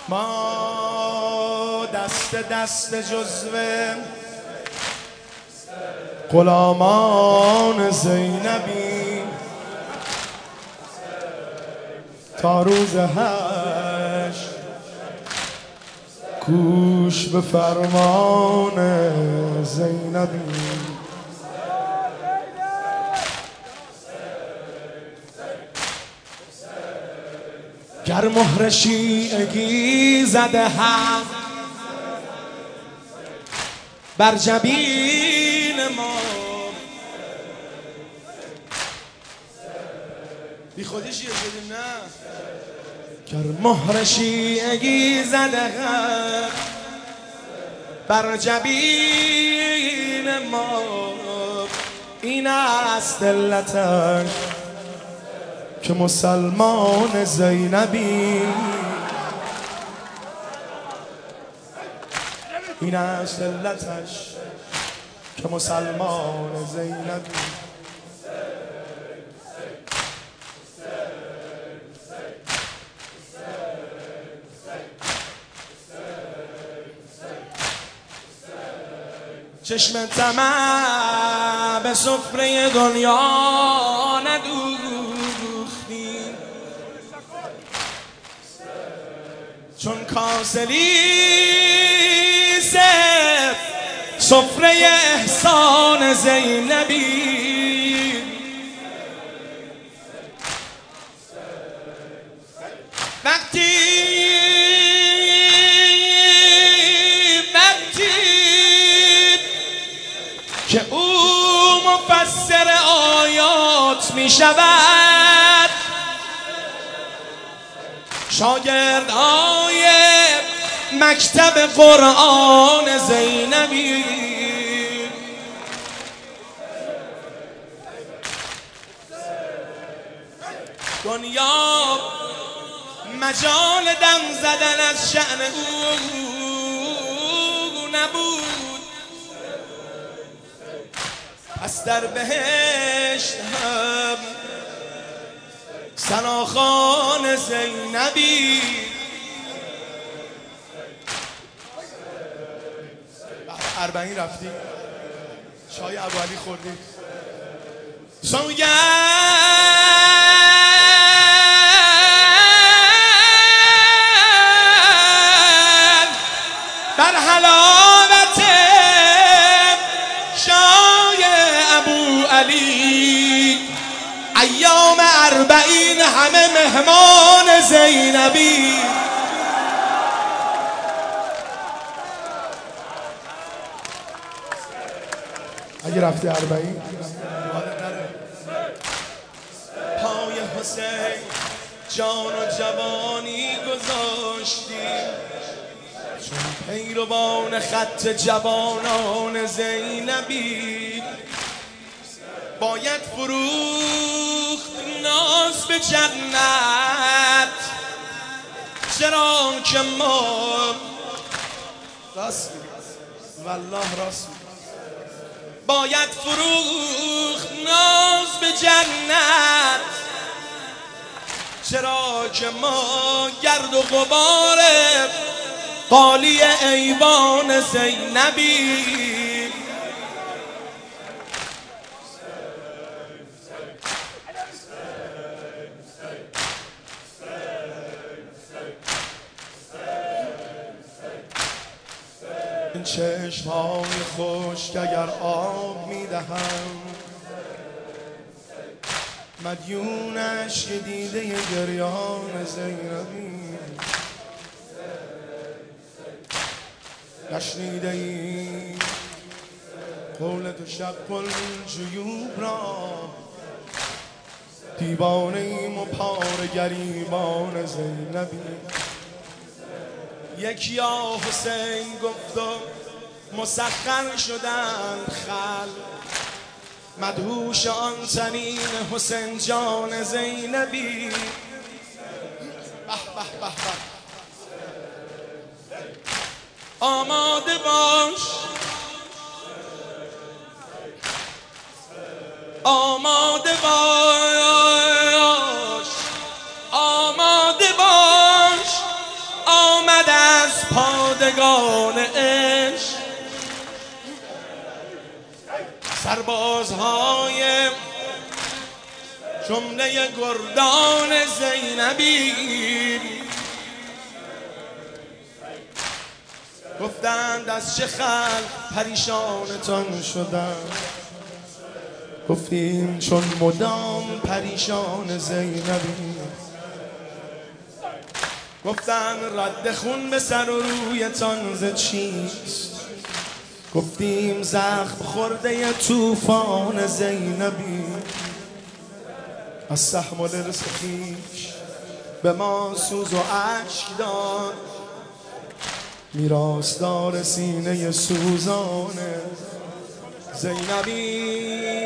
ما دست جزوه غلامان زینبی تا روز هشت گوش به فرمان زینبی. گر مهر شیعگی زده هم بر جبین ما، بی خودی شیعه شدیم نه. گر مهر شیعگی زده هم بر جبین ما، این است علتش که مسلمان زینبی. این است علتش که مسلمان زینبی. چشم طمع به سفره دنیا ندوختی، چون کاسلیس سفره احسان زینبی. وقتی که او مفسر آیات می شود، شاگردهای مکتب قرآن زینبی. دنیا مجال دم زدن از شأن او نبود، پس در بهشت هم ثناخوان زینبی. اربعین رفتیم، چای ابوعلی خوردیم. سوگند بر حلاوت شای ابوعلی، ایام اربعین همه مهمان زینبی. اگه رفتی اربعین پای حسین جان و جوانی گذاشتی، چون پیروان خط جوانان زینبی. باید فروخت ناز به جنت، چرا که ما راست والله راست باید فروخت ناز به جنت، چرا که ما گرد و غبار قالی ایوان زینبی. این چشم‌های خشک اگر آب می‌دهم، مدیونش که دیده گریان زینبی. نشنیده ای قول تو شق الجیوب را، دیوانه ایم و پاره گریبان زینبی. یک یا حسین گفت و مسخر شدند خل، مدهوش آن تنین حسین جان زینبی. به به به به. آماده باش، آماده باش، آماده باش، آمد از پادگان عشق، سربازهای جمله گردان زینبی گفتند از چه خلق پریشانتان شدم. گفتیم چون مدام پریشان زینبی. گفتند رد خون به سر و رویتان ز چیست؟ گفتیم زخم خورده طوفان زینبی. از سهم و لرز خویش به ما سوز و اشک داد، میراثدار سینه سوزان زینبی.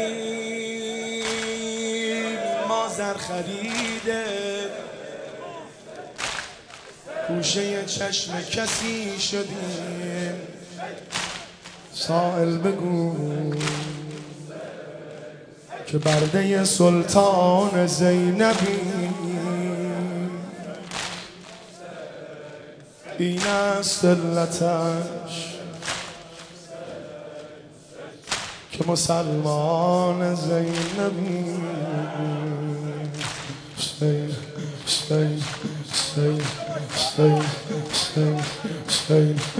ما زر خریده گوشه چشم کسی شدیم. سائل بگو که برده سلطان زینبی. این است علتش که مسلمان زینبی. حسین حسین حسین حسین حسین حسین